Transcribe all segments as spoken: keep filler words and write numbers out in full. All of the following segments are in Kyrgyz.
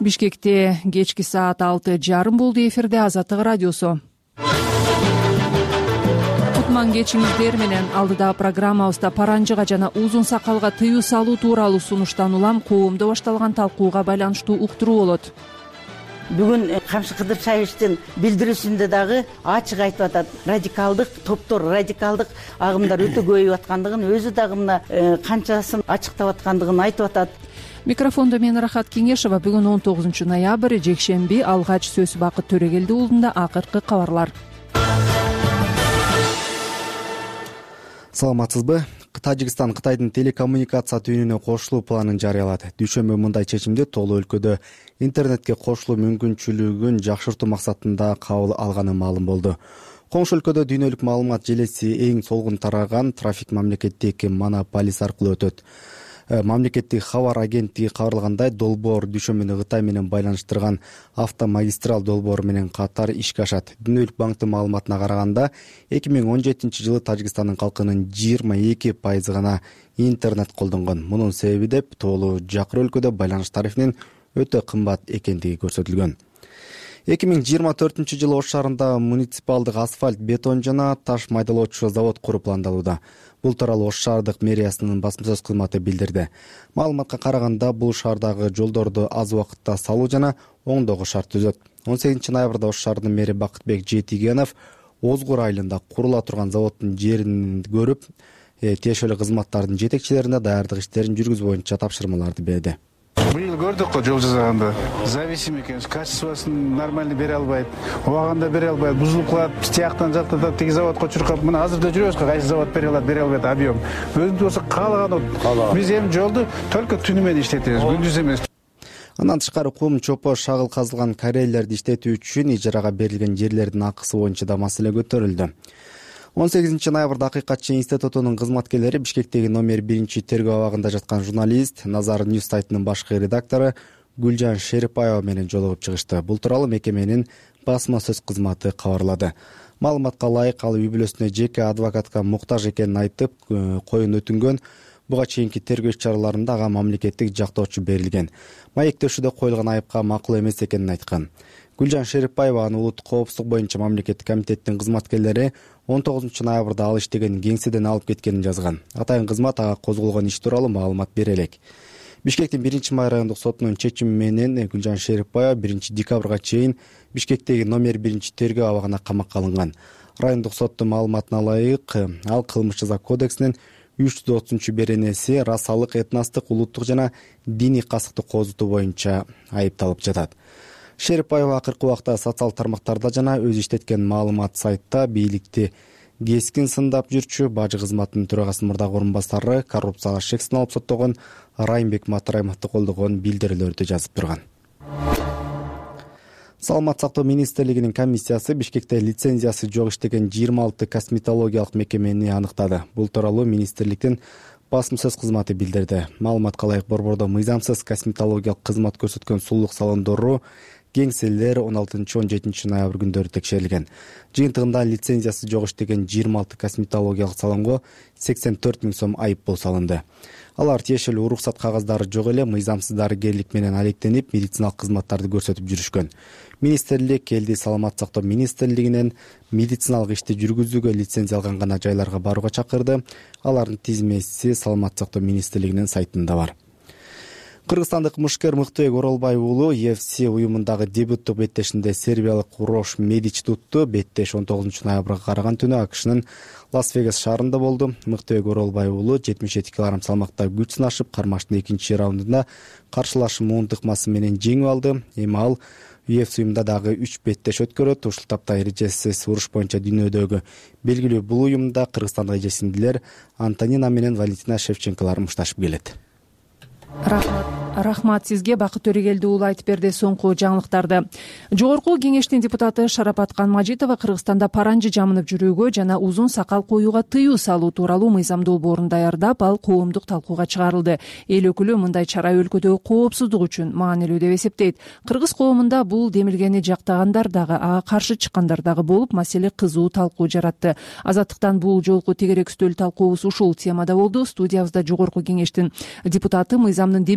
Бишкекте кечки саат алты жарым болду. Эфирде Азаттык радиосу. Кутман кечиңиздер менен. Алдыдагы программабызда паранжыга жана узун сакалга тыюу салуу тууралуу сунуштан улам коомдо башталган талкууга байланыштуу уктуруу болот. Бүгүн Камшы Кыдыршаевичтин билдирүүсүндө дагы ачык айтып атат. Радикалдык топтор, радикалдык агымдар өтө көбөйүп аткандыгын, өзү дагы мына канчасын ачыктап аткандыгын айтып атат. Микрофондо мен Рахат Кеңешова. Бүгүн он тогузунчу ноябрь жекшемби. Алгач сөз Бакыт Төрөгелди уулунда акыркы кабарлар. Саламатсызбы? Тажикстан Кытайдын телекоммуникация түйүнүнө кошулуу планын жарыялады. Дүйшөмбү мындай чечимди толуу өлкөдө интернетке кошулуу мүмкүнчүлүгүн жакшыртуу максатында кабыл алганы маалым болду. Коңшу өлкөдө дүйнөлүк маалымат желеси эң солгун тараган трафик мамлекеттик монополис аркылуу өтөт. Мамлекеттик кабар агенттиги кабарлагандай, долбоор Дүйшөмбүнү Кытай менен байланыштырган автомагистрал долбоору менен катар ишке ашат. Дүйнөлүк банктын маалыматына караганда, эки миң он жетинчи жылы Тажикстандын калкынын жыйырма эки пайызы гана интернет колдонгон. Мунун себеби деп тоолуу жакыр өлкөдө байланыш тарифинин өтө кымбат экендиги көрсөтүлгөн. эки миң жыйырма төртүнчү жылы Ош шаарында муниципалдык асфальт, бетон жана таш майдалоочу завод куруу пландалууда. Бул тууралуу Ош шаардык мэриасынын басма сөз кызматы билдирди. Маалыматка караганда, бул шаардагы жолдорду аз убакытта салуу жана оңдоого шарт түзөт. он сегизинчи ноябрда Ош шаарынын мэри Бакытбек Жетигенов Озгур айылында курула турган заводдун жерин көрүп, тиешелүү кызматтардын жетекчилерине даярдык иштерин жүргүзүү боюнча тапшырмаларды берди. Быйыл көрдүк го жол жасаганда. Зависим экенбиз, качествосын нормально бере албайт, убагында бере албайт, бузулуп калат, тияктан жактан тиги заводко чуркап, мына азырда жүрөбүз го, кайсы завод бере алат, бере албайт, объем. Өзүбүз болсо каалаган. Биз эми жолду только түнү менен иштетебиз, күндүз эмес. Андан тышкары кум, чопо, шагыл казылган карьерлерди иштетүү үчүн ижарага берилген жерлердин акысы боюнча да маселе көтөрүлдү. он сегизинчи ноябрда Акыйкатчы институтунун кызматкерлери Бишкектеги номер биринчи тергөө абагында жаткан журналист, Назар Ньюс сайтынын башкы редактору Гүлжан Шерипаева менен жолугуп чыгышты. Бул тууралуу мекеменин басма сөз кызматы кабарлады. Маалыматка ылайык, ал үй бүлөсүнө жеке адвокатка муктаж экенин айтып, коюн өтүнгөн. Буга чейинки тергөө иш-чараларында ага мамлекеттик жактоочу берилген. Маектешүүдө коюлган айыпка макул эмес экенин айткан. Гүлжан Шерипаева аны улуттук коопсуздук боюнча мамлекеттик комитеттин кызматкерлери он тогузунчу ноябрда ал иштеген кеңседен алып кеткенин жазган. Атайын кызмат ага козголгон иш тууралуу маалымат бере элек. Бишкектин биринчи май райондук сотунун чечими менен Гүлжан Шерипаева биринчи декабрга чейин Бишкектеги номер биринчи тергөө абагына камакка алынган. Райондук соттун маалыматына ылайык, ал кылмыш жаза кодексинин үч жүз отузунчу беренеси расалык, этностук, улуттук жана диний касыктык козутуу боюнча айыпталып жатат. Шерипаева акыркы убакта социал тармактарда жана өзү иштеткен маалымат сайтта бийликти кескин сындап жүрчү бажы кызматынын төрагасынын мурдагы орун басары, коррупцияга шек саналып соттогон Райымбек Матраимовду колдогон билдирүүлөрдү жазып турган. Саламат сактоо министрлигинин комиссиясы Бишкекте лицензиясы жок иштеген жыйырма алты косметологиялык мекемени аныктады. Бул тууралуу министрликтин басма сөз кызматы билдирди. Маалыматка ылайык, борбордо мыйзамсыз косметологиялык кызмат көрсөткөн сулуулук салондору, кеңселер он алтынчы он жетинчи ноябрь күндөрү текшерилген. Жыйынтыгында лицензиясы жок иштеген жыйырма алты косметологиялык салонго сексен төрт миң сом айыппул салынды. Алар тиешелүү уруксат кагаздары жок эле мыйзамсыз дарыгерлик менен алектенип, медициналык кызматтарды көрсөтүп жүрүшкөн. Министрлик элди саламат сактоо министрлигинен медициналык ишти жүргүзүүгө лицензия алган гана жайларга барууга чакырды. Алардын тизмеси саламат сактоо министрлигинин сайтында бар. Кыргызстандык мушкер Мыктыбек Оролбай уулу Е Ф С уюмундагы дебюттук беттешинде сербиялык Урош Медич тутту. Беттеш он тогузунчу ноябрга караган түнү АКШнын Лас-Вегас шаарында болду. Мыктыбек Оролбай уулу жетимиш жети килограмм салмакта күч сынашып, кармаштын экинчи раундунда каршылашым ынтыкмасы менен жеңип алды. Эми ал Ю Эф С уюмунда дагы үч беттеш өткөрөт. Ушул тапта эрежесиз уруш боюнча дүйнөдөгү белгилүү бул уюмда Кыргызстандык эжесиндилер Антонина менен Валентина Шевченколор мушташып келет. Рахмат. Рахмат сизге. Бакыт Төрөгелди уулу айтып берди соңку жаңылыктарды. Жогорку кеңештин депутаты Шарапат Канмажитова Кыргызстанда паранжы жамынып жүрүүгө жана узун сакал коюуга тыюу салуу тууралуу мыйзам долбоорун даярдап, ал коомдук талкууга чыгарылды. Эл өкүлү мындай чара өлкөдөгү коопсуздук үчүн маанилүү деп эсептейт. Кыргыз коомунда бул демилгени жактагандар дагы, ага каршы чыккандар дагы болуп, маселе кызуу талкуу жаратты. Азаттыктан бул жолку тегерек үстөл талкуубуз ушул темада болду. Студиябызда жогорку кеңештин депутаты, мыйзамдын демилгечиси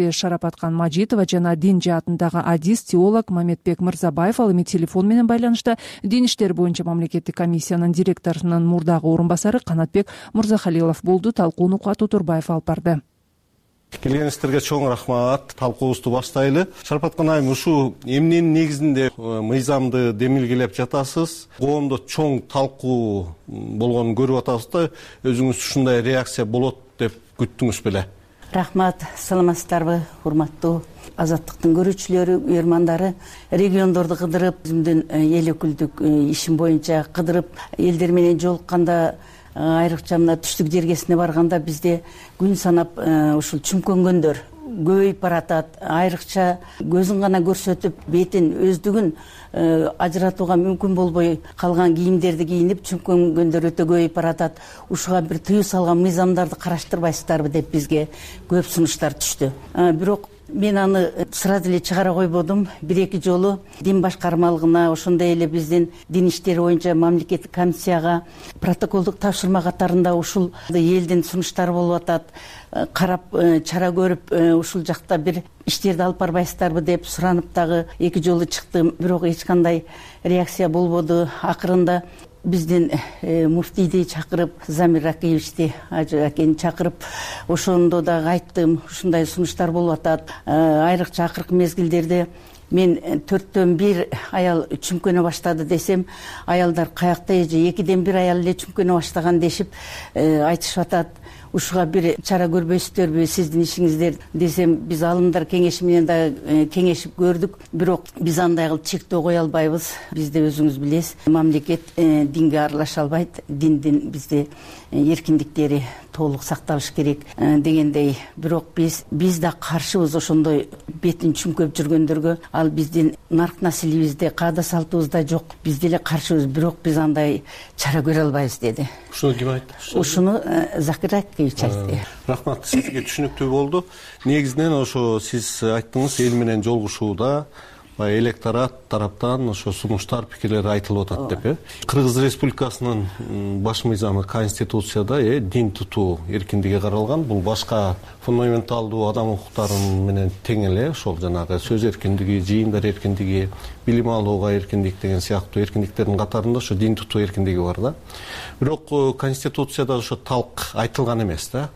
кесипчи Шарапаткан Мажитова жана дин жаатындагы адис теолог Мамедбек Мырзабаев ал эми телефон менен байланышта. Дин иштери боюнча мамлекеттик комиссиянын директорунун мурдагы орун басары Канатбек Мырзахалилов болду. Талкууну Кубат Турбаев алып барды. Келгениңиздерге чоң рахмат. Талкуубузду баштайлы. Шарапаткан айым, ушу эмненин негизинде мыйзамды демилгелеп жатасыз? Коомдо чоң талкуу болгонун көрүп атабыз да, өзүңүз ушундай реакция болот деп күттүңүз беле? Рахмат, саламатсыздарбы, урматтуу Азаттыктын көрүүчүлөрү, уярмандары. Региондорду кыдырып, өзүмдүн эл өкүлдүк ишим боюнча кыдырып, элдер менен жолукканда, айрыкча мына түштүк жергесине барганда бизде күн санап ушул чүмкөнгөндөр көбөйүп баратат. Айрыкча көзүн гана көрсөтүп, бетин, өздүгүн ажыратууга мүмкүн болбой калган кийимдерди кийинип, чүмкөнгөндөр өтө көбөйүп баратат. Ушуга бир тыюу салган мыйзамдарды караштырбайсыздарбы деп бизге көп сунуштар түштү. Бирок мен аны сразу эле чыгара койбодум. Бир-эки жолу дин башкармалыгына, ошондой эле биздин дин иштери боюнча мамлекеттик комиссияга протоколдук тапшырма катарында ушул элдин сунуштары болуп атат. Карап, чара көрүп, ушул жакта бир иштерди алып барбайсыздарбы деп суранып дагы эки жолу чыктым. Бирок эч кандай реакция болбоду. Акырында биздин муфтийди чакырып, Замир Ракиевичти акени чакырып, ошондо дагы айттым, ушундай сунуштар болуп атат. Айрыкча акыркы мезгилдерде мен төрттөн бир аял чүмкөнө баштады десем, аялдар каякта эже экиден бир аял эле чүмкөнө баштаган дешип айтышып атат. Ушуга бир чара көрбөйсүздөрбү сиздин ишиңиздер десем, биз алымдар кеңеши менен да кеңешип көрдүк. Бирок биз андай кылып чектөө кое албайбыз. Бизде өзүңүз билесиз, мамлекет динге аралаша албайт. Диндин бизде эркиндиктери толук сакталыш керек дегендей. Бирок биз биз да каршыбыз ошондой бетин чүмкөп жүргөндөргө. Ал биздин нарк населибизде, каада салтыбызда жок. Биз деле каршыбыз, бирок биз андай чара көрө албайбыз деди. Ушуну ким айтты? Ушуну Закир Ракиевич айтты. Рахмат, сизге түшүнүктүү болду. Негизинен ошо сиз айттыңыз, эл менен жолугушууда электорат тараптан ошо сунуштар, пикирлер айтылып атат деп, э. Кыргыз Республикасынын баш мыйзамы, конституцияда э дин тутуу эркиндиги каралган. Бул башка фундаменталдуу адам укуктары менен тең эле, ошол жанагы сөз эркиндиги, жыйындар эркиндиги, билим алууга эркиндик деген сыяктуу эркиндиктердин катарында ошо дин тутуу эркиндиги бар да. Бирок конституцияда ошо талк айтылган эмес да.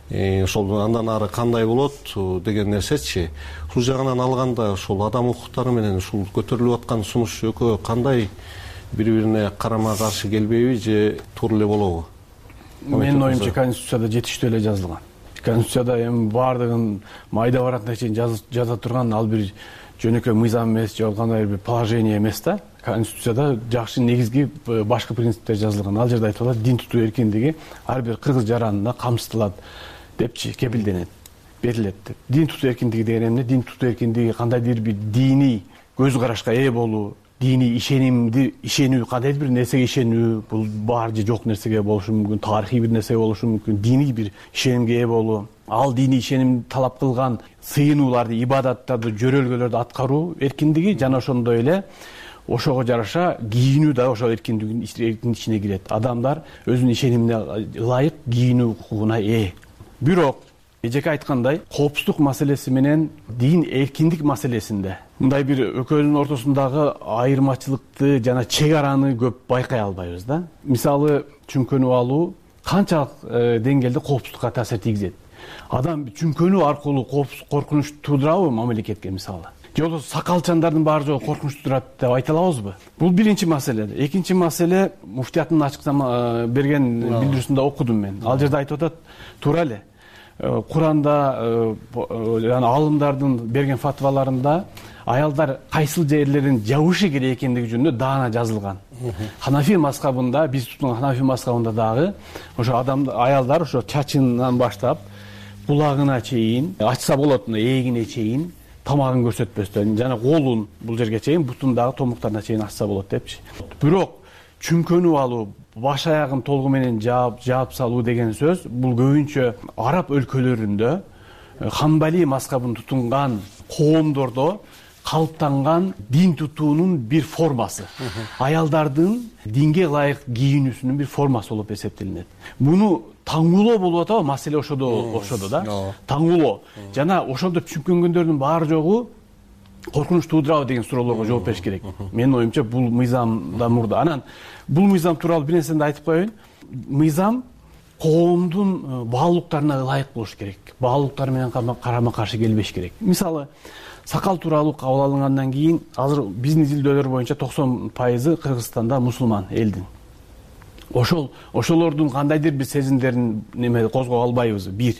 Ошол андан ары кандай болот деген нерсечи, ушул жагынан алганда ошол адам укуктары менен ушул көтөрүлүп аткан сунуш экөө кандай бири-бирине карама каршы келбейби же туура эле болобу? Менин оюмча конституцияда жетиштүү эле жазылган. Конституцияда эми баардыгын майда баратына чейин жаза турган ал бир жөнөкөй мыйзам эмес, же кандай бир положение эмес да. Конституцияда жакшы негизги башкы принциптер жазылган. Ал жерде айтылат, дин тутуу эркиндиги ар бир кыргыз жаранына камсытылат депчи кепилденет, берилет деп. Дин тутуу эркиндиги деген эмне? Дин тутуу эркиндиги кандайдыр бир диний көз карашка ээ болуу, диний ишенимди ишенүү, кандайдыр бир нерсеге ишенүү, бул бар же жок нерсеге болушу мүмкүн, тарыхый бир нерсе болушу мүмкүн, диний бир ишенимге ээ болуу. Ал диний ишенимди талап кылган сыйынууларды, ибадаттарды, жөрөлгөлөрдү аткаруу эркиндиги жана ошондой эле ошого жараша кийинүү да ошол эркиндигин ичине кирет. Адамдар өзүнүн ишенимине ылайык кийинүү укугуна ээ. Бирок эжеке айткандай, коопсуздук маселеси менен дин эркиндик маселесинде мындай бир экөөнүн ортосундагы айырмачылыкты жана чек араны көп байкай албайбыз да. Мисалы, чүмкөнүп алуу канчалык деңгээлде коопсуздукка таасир тийгизет? Адам чүмкөнүү аркылуу коркунуч туудурабы мамлекетке мисалы? Же сакалчандардын баары жолу коркунуч туудурат деп айта алабызбы? Бул биринчи маселе. Экинчи маселе, муфтияттын ачык берген билдирүүсүндө окудум мен. Ал жерде айтып атат, туура эле. Куранда жана алымдардын берген фатваларында аялдар кайсыл жерлерин жабышы керек экендиги жөнүндө даана жазылган. Ханафи мазхабында, биз туткан Ханафи мазхабында дагы ошо адам аялдар ошо чачынан баштап кулагына чейин, ачса болот, ээлегине чейин тамагын көрсөтпөстөн жана колун бул жерге чейин, бутундагы томуктарына чейин ачса болот депчи. Бирок чүмкөнүп алуу, баш аягын толугу менен жаап жаап салуу деген сөз бул көбүнчө араб өлкөлөрүндө Хамбали мазхабын тутунган коомдордо калыптанган дин тутуунун бир формасы. Аялдардын динге ылайык кийинүүсүнүн бир формасы болуп эсептелинет. Муну таңуулоо болуп атабы маселе ошодо ошодо да таңуулоо жана ошондо түшүнбөгөндөрдүн баары жогу коркунуч туудурабы деген суроолорго жооп бериш керек. Менин оюмча бул мыйзамда мурда. Анан бул мыйзам тууралуу бир нерсени айтып коеюн. Мыйзам коомдун баалуулуктарына ылайык болуш керек. Баалуулуктар менен карама каршы келбеш керек. Мисалы, сакал тууралуу кабыл алынгандан кийин азыр биздин изилдөөлөр боюнча токсон пайызы Кыргызстанда мусулман элдин. Ошол ошолордун кандайдыр бир сезимдерин неме козгой албайбыз. Бир.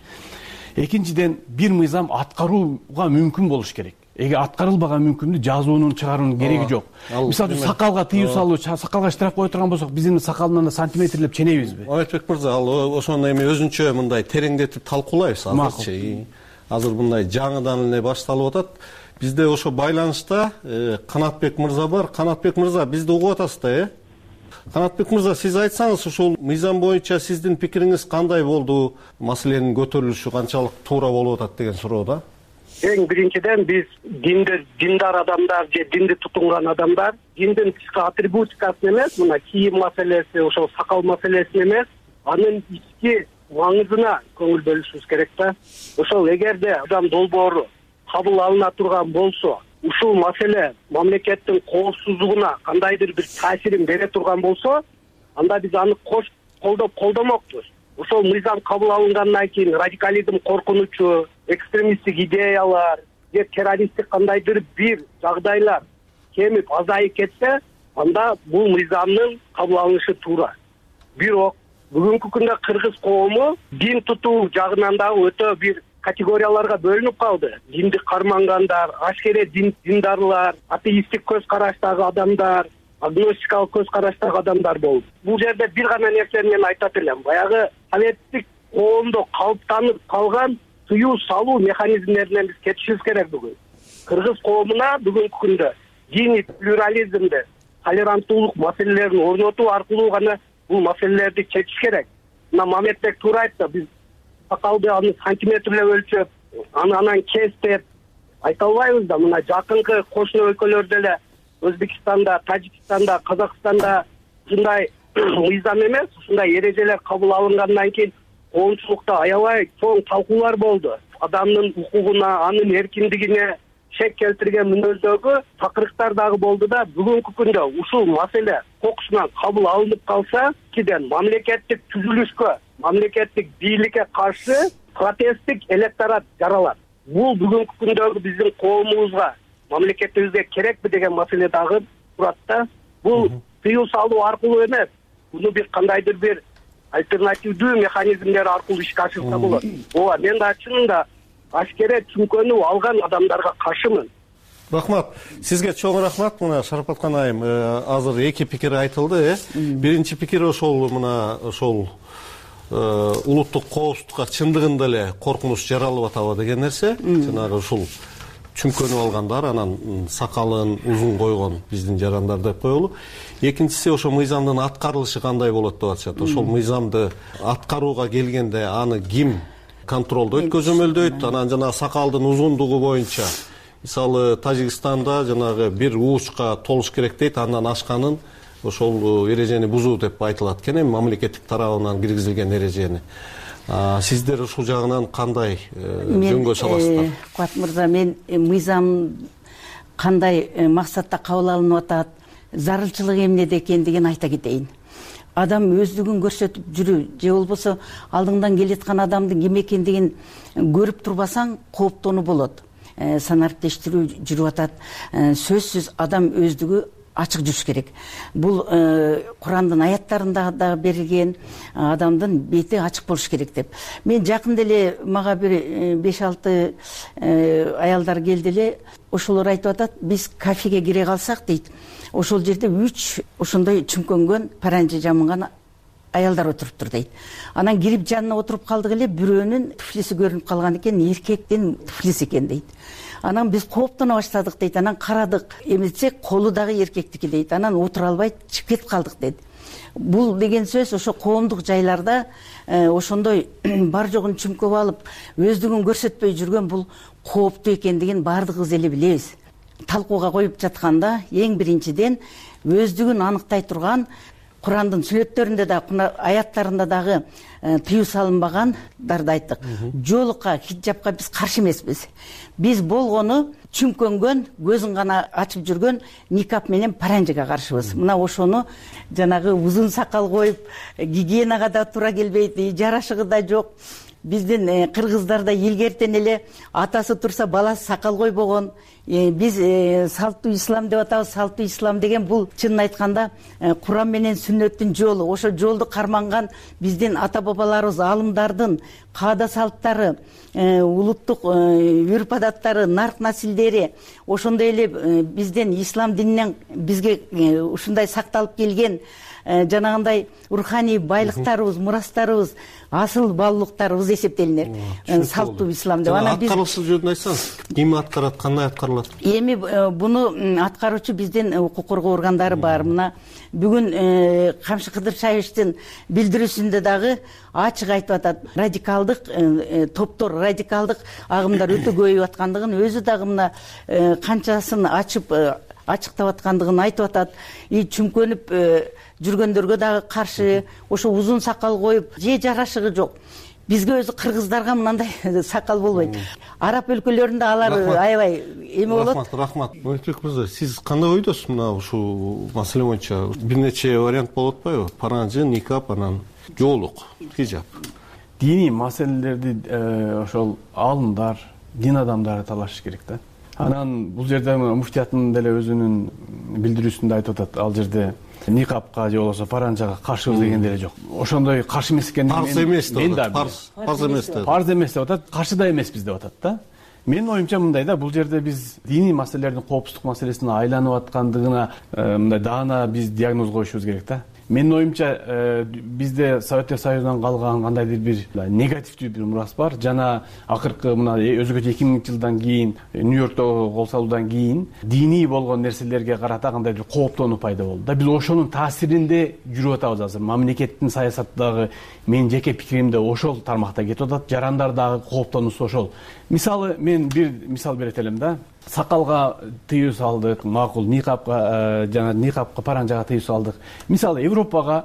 Экинчиден, бир мыйзам аткарууга мүмкүн болуш керек. Эгер аткарылбаган мүмкүндү жазуунун чыгаруунун кереги жок. Мисалы, сакалга тыюу салуу, сакалга штраф кое турган болсок, биздин сакалынан сантиметрлеп ченебизби? Аметбек мырза, ал ошону эми өзүнчө мындай тереңдетип талкуулайбыз азырчы. Азыр мындай жаңыдан эле башталып атат. Бизде ошо байланышта Канатбек мырза бар. Канатбек мырза, бизди угуп атасыз да, э? Канатбек мырза, сиз айтсаңыз, ушул мыйзам боюнча сиздин пикириңиз кандай болду? Маселенин көтөрүлүшү канчалык туура болуп атат деген суроо да. Эң биринчиден биз динде диндар адамдар же динди тутунган адамдар диндин тышкы атрибутикасын эмес, мына кийим маселеси, ошол сакал маселесин эмес, анын ички маңызына көңүл бөлүшүбүз керек да. Ошол эгерде адам долбоору кабыл алына турган болсо, ушул маселе мамлекеттин коопсуздугуна кандайдыр бир таасирин бере турган болсо, анда биз аны кош колдоп колдомокпуз. Ошол мыйзам кабыл алынгандан кийин радикализм коркунучу, экстремисттик идеялар же террористтик кандайдыр бир жагдайлар кемип азайып кетсе, анда бул мыйзамдын кабыл алынышы туура. Бирок бүгүнкү күндө кыргыз коому дин тутуу жагынан дагы өтө бир категорияларга бөлүнүп калды. Динди кармангандар, ашкере дин диндарлар, атеисттик көз караштагы адамдар, агностикалык көз караштагы адамдар болду. Бул жерде бир гана нерсени мен айтат элем. Баягы советтик коомдо калыптанып калган тыюу салуу механизмдеринен биз кетишибиз керек бүгүн. Кыргыз коомуна бүгүнкү күндө диний плюрализмди, толеранттуулук маселелерин орнотуу аркылуу гана бул маселелерди чечиш керек. Мына Мамедбек туура айтты, биз сакалды аны сантиметрлеп өлчөп, аны анан кес деп айта албайбыз да. Мына жакынкы кошуна өлкөлөрдө эле Өзбекстанда, Тажикстанда, Казакстанда ушундай мыйзам эмес, ушундай эрежелер кабыл алынгандан кийин коомчулукта аябай чоң талкуулар болду. Адамдын укугуна, анын эркиндигине шек келтирген мүнөздөгү такырыктар дагы болду да. Бүгүнкү күндө ушул маселе кокусунан кабыл алынып калса, киден мамлекеттик түзүлүшкө, мамлекеттик бийликке каршы протесттик электорат жаралат. Бул бүгүнкү күндөгү биздин коомубузга, мамлекетибизге керекпи деген маселе дагы турат да. Бул тыюу салуу аркылуу эмес, муну бир кандайдыр бир альтернативдүү механизмдер аркылуу ишке ашырса болот. Ооба, мен да чынында ашкере чүмкөнү алган адамдарга каршымын. Рахмат. Сизге чоң рахмат. Мына Шарапаткан айым, азыр эки пикир айтылды, э? Биринчи пикир ошол мына ошол улуттук коопсуздукка чындыгында эле коркунуч жаралып атабы деген нерсе. Жанагы ушул чүмкөнүп алгандар, анан сакалын узун койгон биздин жарандар деп коелу. Экинчиси ошо мыйзамдын аткарылышы кандай болот деп атышат. Ошол мыйзамды аткарууга келгенде аны ким контролду өткөзөмөлдөйт? Анан жана сакалдын узундугу боюнча, мисалы Тажикстанда жанагы бир уучка толуш керек дейт, андан ашканын ошол эрежени бузуу деп айтылат экен, эми мамлекеттик тарабынан киргизилген эрежени. Сиздер ушул жагынан кандай жөнгө саласыздар? Куат мырза, мен мыйзам кандай максатта кабыл алынып атат, зарылчылык эмнеде экендигин айта кетейин. Адам өздүгүн көрсөтүп жүрүү, же болбосо алдыңдан келаткан адамдын ким экендигин көрүп турбасаң кооптонуу болот. Санариптештирүү жүрүп атат. Сөзсүз адам өздүгү ачык жүрүш керек. Бул Курандын аяттарында да берилген, адамдын бети ачык болуш керек деп. Мен жакында эле мага бир беш алты аялдар келди эле, ошолор айтып атат, биз кафеге кире калсак дейт, ошол жерде үч ошондой чүмкөнгөн паранжа жамынган аялдар отуруптур дейт. Анан кирип жанына отуруп калдык эле, бирөөнүн туфлиси көрүнүп калган экен, эркектин туфлиси экен дейт. Анан биз кооптоно баштадык дейт. Анан карадык, эмилсек колу дагы эркектики дейт. Анан отура албай чыгып кетип калдык дейт. Бул деген сөз ошо коомдук жайларда ошондой бар жогун чүмкөп алып, өздүгүн көрсөтпөй жүргөн бул кооптуу экендигин баардыгыбыз эле билебиз. Талкууга коюп жатканда эң биринчиден өздүгүн аныктай турган Курандын сүрөттөрүндө дагы, аяттарында дагы тыюу салынбагандарды айттык. Жоолукка, хиджабка биз каршы эмеспиз. Биз болгону чүмкөнгөн, көзүн гана ачып жүргөн никап менен паранжыга каршыбыз. Мына ошону жанагы узун сакал коюп, гигиенага да туура келбейт, жарашыгы да жок. Биздин кыргыздарда илгертен эле атасы турса баласы сакал койбогон. Биз салттуу ислам деп атабыз. Салттуу ислам деген бул чынын айтканда Куран менен сүннөттүн жолу. Ошо жолду карманган биздин ата бабаларыбыз, алымдардын каада салттары, улуттук үрп адаттары, нарк насилдери, ошондой эле биздин ислам дининен бизге ушундай сакталып келген жанагындай руханий байлыктарыбыз, мурастарыбыз, асыл баалуулуктарыбыз эсептелинет. Салттуу ислам деп. Анан биз аткаруучу жөнүндө айтсаңыз, ким аткарат, кандай аткарылат? Эми буну аткаруучу биздин укук коргоо органдары бар. Мына бүгүн Камшы Кыдыршаевичтин билдирүүсүндө дагы ачык айтып атат. Радикалдык топтор, радикалдык агымдар өтө көбөйүп аткандыгын, өзү дагы мына канчасын ачып ачыктап аткандыгын айтып атат. И чүмкөнүп жүргөндөргө дагы каршы, ошо узун сакал коюп, же жарашыгы жок. Бизге өзү кыргыздарга мындай сакал болбойт. Араб өлкөлөрүндө алар аябай эме болот. Рахмат, рахмат. Мөйтбек мырза, сиз кандай ойдосуз мына ушул маселе боюнча? Бир нече вариант болот атпайбы? Паранжы, никап, анан жоолук, хижаб. Диний маселелерди ошол алымдар, дин адамдары талашыш керек да. Анан бул жерде муфтияттын деле өзүнүн билдирүүсүндө айтып атат, ал жерде никапка же болбосо паранжага каршыбыз деген деле жок. Ошондой каршы эмес экенин парз эмес деп атат. Парз эмес деп. Парз эмес деп атат, каршы да эмеспиз деп атат да. Менин оюмча мындай да, бул жерде биз диний маселелердин коопсуздук маселесине айланып аткандыгына мындай даана биз диагноз коюшубуз керек да. Менин оюмча бизде Советтер Союзунан калган кандайдыр бир негативдүү бир мурас бар. Жана акыркы мына өзгөчө эки миңинчи жылдан кийин Нью-Йоркто кол салуудан кийин диний болгон нерселерге карата кандайдыр кооптонуу пайда болду да. Биз ошонун таасиринде жүрүп атабыз азыр. Мамлекеттин саясаттагы менин жеке пикиримде ошол тармакта кетип атат. Жарандар дагы кооптонуусу ошол. Мисалы мен бир мисал берет элем да. Сакалга тыюу салдык, макул, никапка, жана никапка, паранжага тыюу салдык. Мисалы Европага,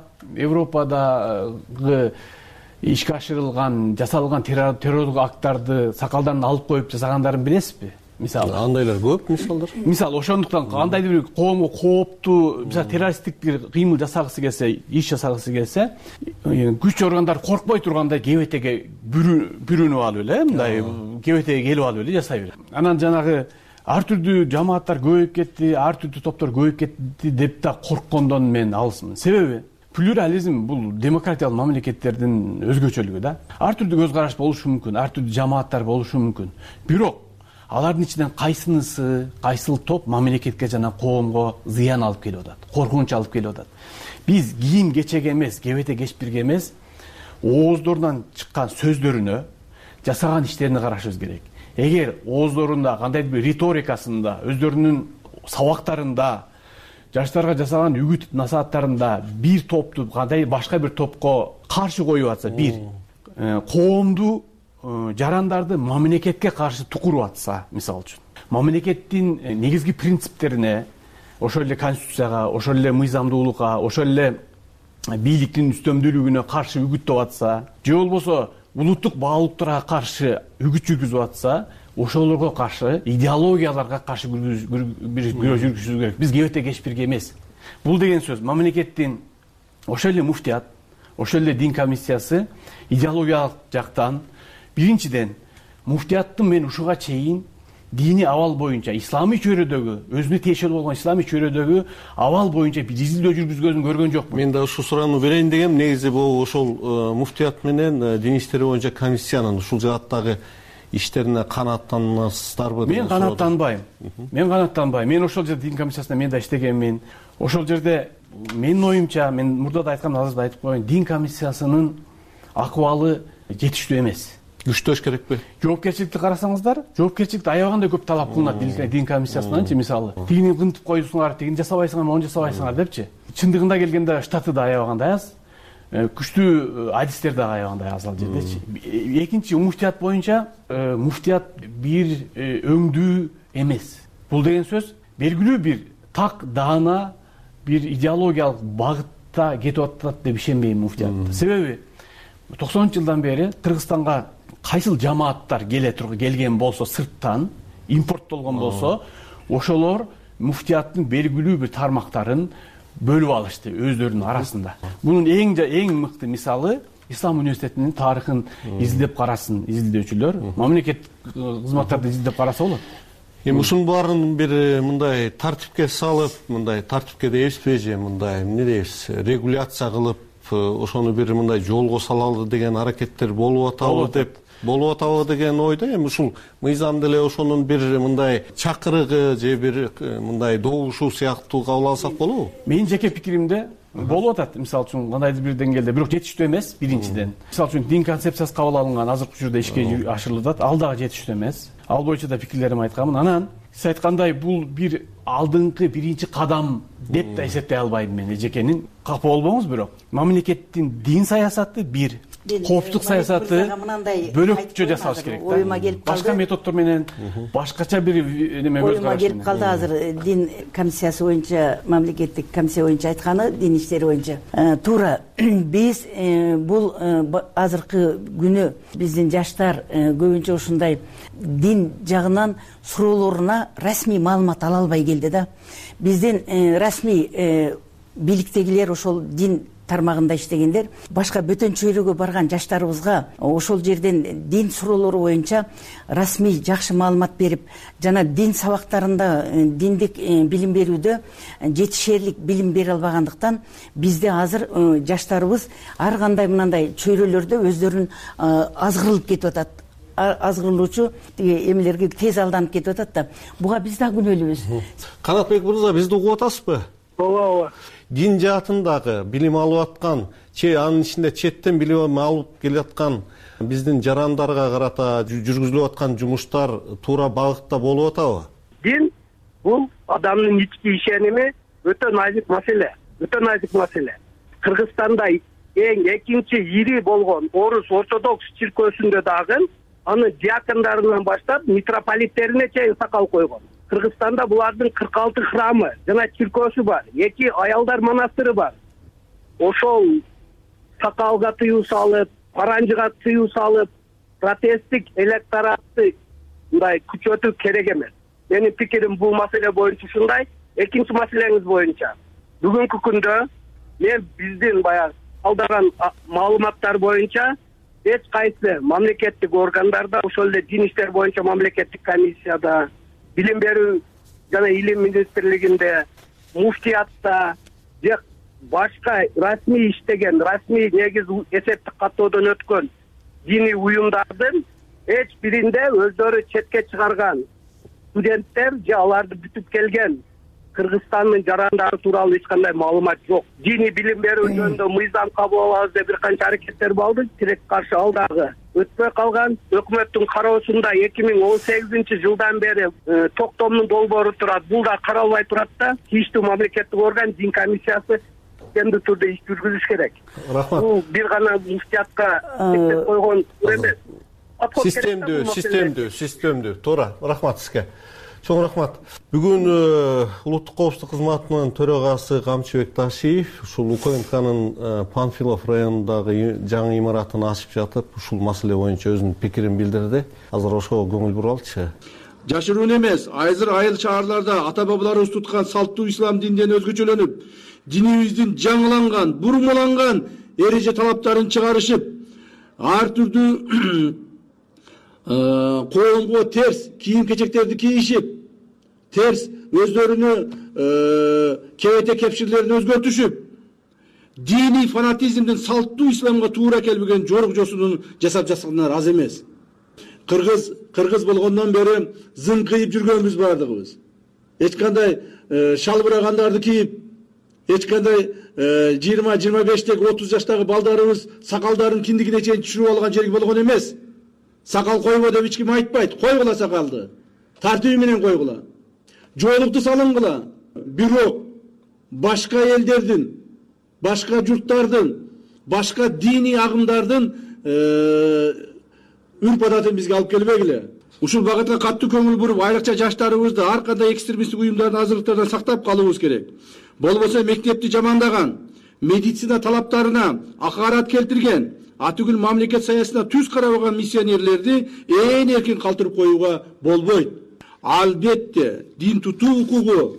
Европадагы ишке ашырылган, жасалган террорлук акттарды сакалдан алып коюп жасагандарын билесизби? Мисалы андайлар көп мисалдар. Мисалы ошондуктан кандайдыр бир коомго кооптуу, мисалы террористтик бир кыймыл жасагысы келсе, иш жасагысы келсе, күч органдар коркпой тургандай кебетеге бүрүнүп алып эле, мындай кебетеге келип алып эле жасай берет. Анан жанагы ар түрдүү жамааттар көбөйүп кетти, ар түрдүү топтор көбөйүп кетти деп да корккондон мен алысмын. Себеби плюрализм бул демократиялык мамлекеттердин өзгөчөлүгү да. Ар түрдүү көз караш болушу мүмкүн, ар түрдүү жамааттар болушу мүмкүн. Бирок алардын ичинен кайсынысы, кайсыл топ мамлекетке жана коомго зыян алып келип атат, коркунуч алып келип атат. Биз кийим кечеге эмес, кебете кечпирге эмес, ооздорунан чыккан сөздөрүнө, жасаган иштерине карашыбыз керек. Эгер ооздорунда кандайдыр бир риторикасында, өздөрүнүн сабактарында, жаштарга жасаган үгүт насааттарында бир топту кандай башка бир топко каршы коюп атса, бир коомду, жарандарды мамлекетке каршы тукуруп атса, мисалы үчүн, мамлекеттин негизги принциптерине, ошол эле конституцияга, ошол эле мыйзамдуулукка, ошол эле бийликтин үстөмдүүлүгүнө каршы үгүттөп атса, же болбосо улуттук баалуулуктарга каршы үгүт жүргүзүп атса, ошолорго каршы, идеологияларга каршы бир күрөш жүргүзүш керек. Биз кебете кечпирге эмес. Бул деген сөз мамлекеттин ошол эле муфтият, ошол эле дин комиссиясы идеологиялык жактан биринчиден муфтияттын мен ушуга чейин диний абал боюнча, исламий чөйрөдөгү, өзүнө тиешелүү болгон исламий чөйрөдөгү абал боюнча бир изилдөө жүргүзгөнүн көргөн жокмун. Мен да ушул суроону берейин дегем. Негизи бул ошол муфтият менен дин иштери боюнча комиссиянын ушул жааттагы иштерине канааттанасыздарбы? Мен канааттанбайм. Мен канааттанбайм. Мен ошол жерде дин комиссиясында мен да иштегенмин. Ошол жерде менин оюмча, мен мурда да айткам, азыр да айтып коеюн, дин комиссиясынын акыбалы жетиштүү эмес. Күчтөш керекпи? Жоопкерчиликти карасаңыздар, жоопкерчиликти аябагандай көп талап кылынат дин комиссиясынан, мисалы. Тигини кынтып коюсуңар, тигини жасабайсыңар, мону жасабайсыңар депчи. Чындыгында келгенде штаты да аябагандай аз. Күчтүү адистер да аябагандай аз ал жердечи. Экинчи, муфтият боюнча муфтият бир өңдүү эмес. Бул деген сөз белгилүү бир так даана бир идеологиялык багыт сыртта кетип атат деп ишенбейм муфтият. Себеби токсонунчу жылдан бери Кыргызстанга кайсыл жамааттар келе турган келген болсо, сырттан импорттолгон болсо, ошолор муфтияттын белгилүү бир тармактарын бөлүп алышты өздөрүнүн арасында. Бунун эң эң мыкты мисалы Ислам университетинин тарыхын изилдеп карасын изилдөөчүлөр, мамлекеттик кызматтарды изилдеп караса болот. Эми ушунун баарын бир мындай тартипке салып, мындай тартипке дейбизби же мындай эмне дейбиз, регуляция кылып, ошону бир мындай жолго салалы деген аракеттер болуп атабы деп болуп атабы деген ойдо. Эми ушул мыйзам деле ошонун бир мындай чакырыгы же бир мындай добушу сыяктуу кабыл алсак болобу? Менин жеке пикиримде болуп атат. Мисалы үчүн кандайдыр бир деңгээлде, бирок жетиштүү эмес биринчиден. Мисалы үчүн дин концепциясы кабыл алынган азыркы учурда ишке ашырылып атат. Ал дагы жетиштүү эмес. Ал боюнча да пикирлеримди айтканмын. Анан сиз айткандай бул бир алдыңкы биринчи кадам деп да эсептей албайм мен эжекенин. Капа болбоңуз, бирок мамлекеттин дин саясаты бир, коопсуздук саясаты бөлөкчө жасалыш керек да. Оюма келип калды. Башка методдор менен башкача бир неме көз караш. Оюма келип калды азыр дин комиссиясы боюнча, мамлекеттик комиссия боюнча айтканы, дин иштери боюнча. Туура биз бул азыркы күнү биздин жаштар көбүнчө ушундай дин жагынан суроолоруна расмий маалымат ала албай келди да. Биздин расмий бийликтегилер, ошол дин тармагында иштегендер башка бөтөн чөйрөгө барган жаштарыбызга ошол жерден дин суроолору боюнча расмий жакшы маалымат берип, жана дин сабактарында диндик билим берүүдө жетишерлик билим бере албагандыктан бизде азыр жаштарыбыз ар кандай мындай чөйрөлөрдө өздөрүн азгырылып кетип атат. Азгырылуучу эмелерге тез алданып кетип атат да. Буга биз да күнөөлүүбүз. Канатбек мырза, бизди угуп атасызбы? Ооба, ооба. Дин жаатындагы билим алып аткан, че анын ичинде четтен билим алып келаткан биздин жарандарга карата жүргүзүлүп аткан жумуштар туура багытта болуп атабы? Дин бул адамдын ички ишеними, өтө назик маселе, өтө назик маселе. Кыргызстанда эң экинчи ири болгон Орус ортодокс чиркөөсүндө дагы анын диакондарынан баштап митрополиттерине чейин сакал койгон. Кыргызстанда булардын кырк алты храмы жана чиркөөсү бар, эки аялдар монастыры бар. Ошол сакалга тыюу салып, паранжыга тыюу салып, протесттик электоратты мындай күчөтүү керек эмес. Менин пикирим бул маселе боюнча ушундай. Экинчи маселеңиз боюнча, бүгүнкү күндө мен биздин баягы алдаган маалыматтар боюнча эч кайсы мамлекеттик органдарда, ошол эле дин иштер боюнча мамлекеттик комиссияда, билим берүү жана илим министрлигинде, муфтиятта же башка расмий иштеген, расмий негиз эсептик каттоодон өткөн диний уюмдардын эч биринде өздөрү четке чыгарган студенттер же аларды бүтүп келген Кыргызстандын жарандары тууралуу эч кандай маалымат жок. Диний билим берүү жөнүндө мыйзам кабыл алабыз деп бир канча аракеттер болду, тирек каршы ал дагы өтпөй калган. Өкмөттүн кароосунда эки миң он сегизинчи жылдан бери токтомдун долбоору турат, бул да каралбай турат да. Тийиштүү мамлекеттик орган, дин комиссиясы системдүү түрдө иш жүргүзүш керек. Рахмат. Бул бир гана муфтиятка тектеп койгон эмес. Системдүү, системдүү, системдүү. Туура. Рахмат сизге. Чоң рахмат. Бүгүн улуттук коопсуздук кызматынын төрагасы Камчыбек Ташиев ушул УКМКнын Панфилов районундагы жаңы имаратын ачып жатып, ушул маселе боюнча өзүнүн пикирин билдирди. Азыр ошого көңүл буралычы. Жашыруун эмес, азыр айыл шаарларда ата бабаларыбыз туткан салттуу ислам динден өзгөчөлөнүп, динибиздин жаңыланган, бурмаланган эреже талаптарын чыгарышып, ар түрдүү коомго терс кийим-кечектерди кийишип, терс өздөрүнүн кебете кепширлерин өзгөртүшүп, диний фанатизмдин салттуу исламга туура келбеген жорук жосунун жасап жаткандар аз эмес. Кыргыз кыргыз болгондон бери зыңкыйып жүргөнбүз бардыгыбыз. Эч кандай шалбырагандарды кийип, эч кандай жыйырма жыйырма бештеги отуз жаштагы балдарыбыз сакалдарын киндигине чейин түшүрүп алган жерги болгон эмес. Сакал койго деп эч ким айтпайт. Койгула сакалды. Тартиби менен койгула. Жоолукту салынгыла. Бирок башка элдердин, башка журттардын, башка диний агымдардын үрп адатын бизге алып келбегиле. Ушул багытка катуу көңүл буруп, айрыкча жаштарыбызды ар кандай экстремисттик уюмдардын азырлыктардан сактап калуубуз керек. Болбосо мектепти жамандаган, медицина талаптарына акаарат келтирген, атүгүл мамлекет саясатына түз карабаган миссионерлерди ээн эркин калтырып коюуга болбойт. Албетте дин тутуу укугу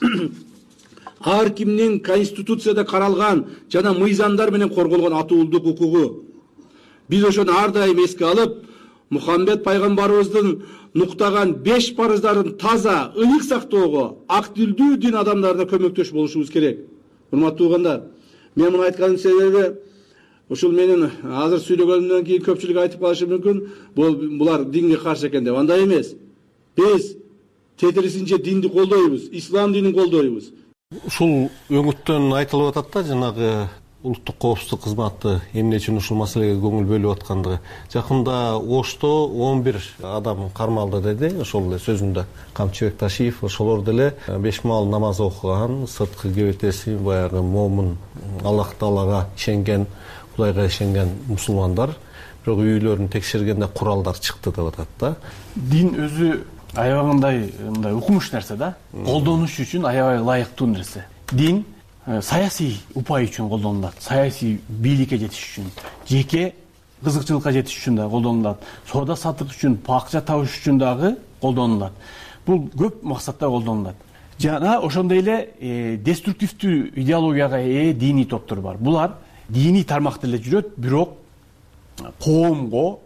ар кимдин конституцияда каралган жана мыйзамдар менен корголгон атуулдук укугу. Биз ошону ар дайым эске алып, Мухаммед пайгамбарыбыздын нуктаган беш парыздарын таза, ыйык сактоого актилдүү дин адамдарына көмөктөш болушубуз керек. Урматтуу туугандар, мен муну айтканымдын себеби ушул менин азыр сүйлөгөнүмдөн кийин көпчүлүк айтып калышы мүмкүн, бул булар динге каршы экен деп. Андай эмес. Биз тетирисинче динди колдойбуз, ислам динин колдойбуз. Ушул өңүттөн айтылып атат да, жанагы улуттук коопсуздук кызматы эмне үчүн ушул маселеге көңүл бөлүп аткандыгы. Жакында Ошто он бир адам кармалды деди, ошол эле сөзүндө Камчыбек Ташиев. Ошолор деле беш маал намаз окуган, сырткы кебетеси баягы момун, Аллах Таалага ишенген, Кудайга ишенген мусулмандар, бирок үйлөрүн текшергенде куралдар чыкты деп атат да. Дин өзү аябагандай мындай укмуш нерсе да, колдонуш үчүн аябай ылайыктуу нерсе. Дин саясий упай үчүн колдонулат, саясий бийликке жетиш үчүн, жеке кызыкчылыкка жетиш үчүн да колдонулат, соода сатык үчүн, акча табыш үчүн дагы колдонулат. Бул көп максатта колдонулат. Жана ошондой эле деструктивдүү идеологияга ээ диний топтор бар. Булар диний тармакта эле жүрөт, бирок коомго,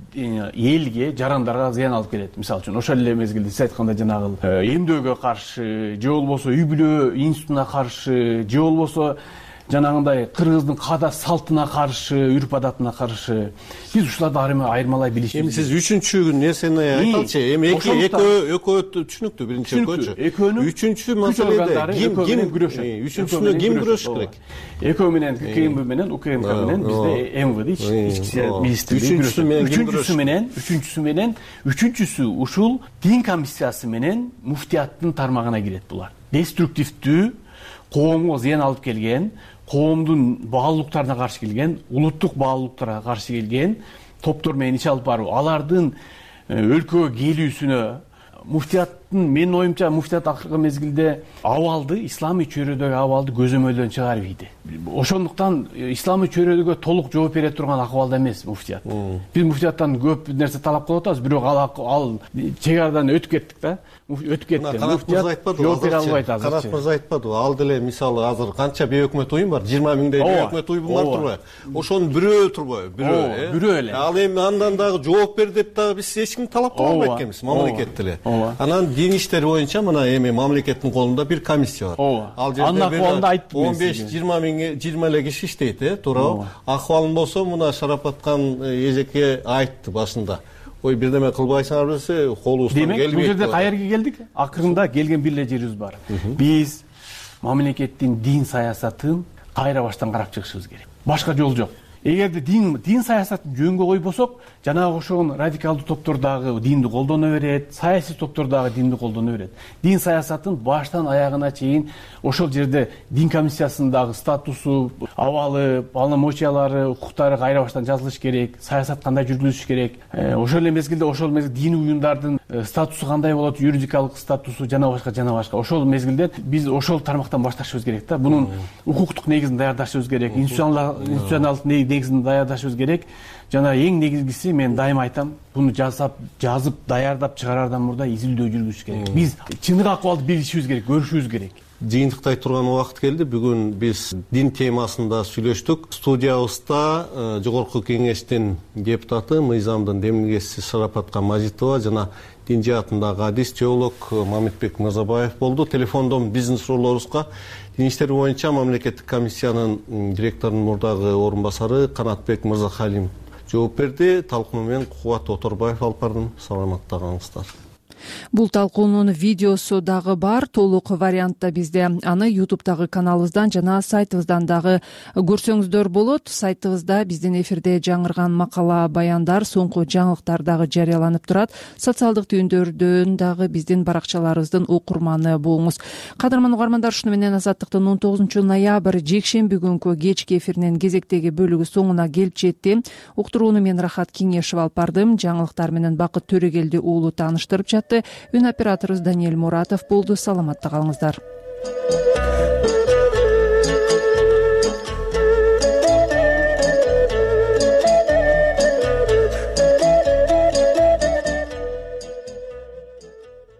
элге, жарандарга зыян алып келет. Мисалы үчүн, ошол эле мезгилде сиз айткандай жанагы эмдөөгө каршы, же болбосо үй бүлө институтуна каршы, же болбосо жанагындай кыргыздын каада салтына каршы, үрп адатына каршы. Биз ушуларды айырмалай билишибиз. Эми сиз үчүнчү нерсени айталычы. Эми эки экөө түшүнүктүү, биринчи экөөчү. Экөөнүн үчүнчү маселеде ким ким күрөшөт? Үчүнчүсүнө ким күрөшүш керек? Экөө менен КМБ менен УКМК менен бизде МВД ички саясат министрлиги күрөшөт. Үчүнчүсү менен, үчүнчүсү менен, үчүнчүсү ушул дин комиссиясы менен муфтияттын тармагына кирет булар. Деструктивдүү, коомго зыян алып келген, коомдун баалуулуктарына каршы келген, улуттук баалуулуктарга каршы келген топтор менен иш алып баруу, алардын өлкөгө келүүсүнө муфтияттын, менин оюмча, муфтият акыркы мезгилде абалды, исламий чөйрөдөгү абалды көзөмөлдөн чыгарып ийди. Ошондуктан исламий чөйрөдөгө толук жооп бере турган акыбалда эмес муфтият. Биз муфтияттан көп нерсе талап кылып атабыз, бирок ал ал чек арадан өтүп кеттик да. Өтүп кетти. Муфтият жооп бере албайт азыр. Канат мырза айтпады, ал деле мисалы азыр канча бейөкмөт уюм бар, жыйырма миңдей бейөкмөт уюм бар турбайбы? Ошонун бирөө турбайбы? Бирөө, бирөө эле. Ал эми андан дагы жооп бер деп дагы биз эч ким талап кыла албайт экенбиз, мамлекет деле. Анан дин иштери боюнча мына эми мамлекеттин колунда бир комиссия бар. Ал жерде он беш жыйырма миң жыйырма эле киши иштейт, э, туурабы? Акыбалым болсо мына Шарапаткан эжеке айтты башында. Ой, бирдеме кылбайсыңар десе, колубуздан келбейт. Демек, бул жерде каерге келдик? Акырында келген бир эле жерибиз бар. Биз мамлекеттин дин саясатын кайра баштан карап чыгышыбыз керек. Башка жол жок. Эгерде дин дин саясатын жөнгө койбосок, жанагы ошол радикалдуу топтор дагы динди колдоно берет, саясий топтор дагы динди колдоно берет. Дин саясатын баштан аягына чейин ошол жерде дин комиссиясындагы статусу, абалы, полномочиялары, укуктары кайра баштан жазылыш керек, саясат кандай жүргүзүлүш керек. Ошол эле мезгилде ошол мезгилде дин уюмдардын статусу кандай болот, юридикалык статусу жана башка жана башка. Ошол мезгилде биз ошол тармактан башташыбыз керек да. Бунун укуктук негизин даярдашыбыз керек, институционалдык негизин даярдашыбыз керек. Жана эң негизгиси, мен дайыма айтам, буну жазап, жазып, даярдап чыгарардан мурда изилдөө жүргүзүш керек. Биз чыныгы акыбалды билишибиз керек, көрүшүбүз керек. Жыйынтыктай турган убакыт келди. Бүгүн биз дин темасында сүйлөштүк. Студиябызда Жогорку Кеңештин депутаты, мыйзамдын демилгечиси Шарапаткан Мажитова жана дин жаатындагы адис теолог Мамитбек Мырзабаев болду. Телефондон биздин суроолорубузга дин иштери боюнча мамлекеттик комиссиянын директорунун мурдагы орун басары Канатбек Мырзахалим жооп берди. Талкууну менен Кубат Оторбаев алып бардым. Саламатта калыңыздар. Бул талкуунун видеосу дагы бар, толук вариантта бизде. Аны ютубтагы каналыбыздан жана сайтыбыздан дагы көрсөңүздөр болот. Сайтыбызда биздин эфирде жаңырган макала, баяндар, соңку жаңылыктар дагы жарыяланып турат. Социалдык түйүндөрдөн дагы биздин баракчаларыбыздын окурманы болуңуз. Кадырман угармандар, ушуну менен Азаттыктын он тогузунчу ноябрь жекшемби күнкү кечки эфиринин кезектеги бөлүгү соңуна келип жетти. Уктурууну мен Рахат Кеңешев алып бардым. Жаңылыктар менен Бакыт Төрөгелди уулу тааныштырып жатты. Үн операторубуз Даниэль Муратов болду. Саламатта калыңыздар.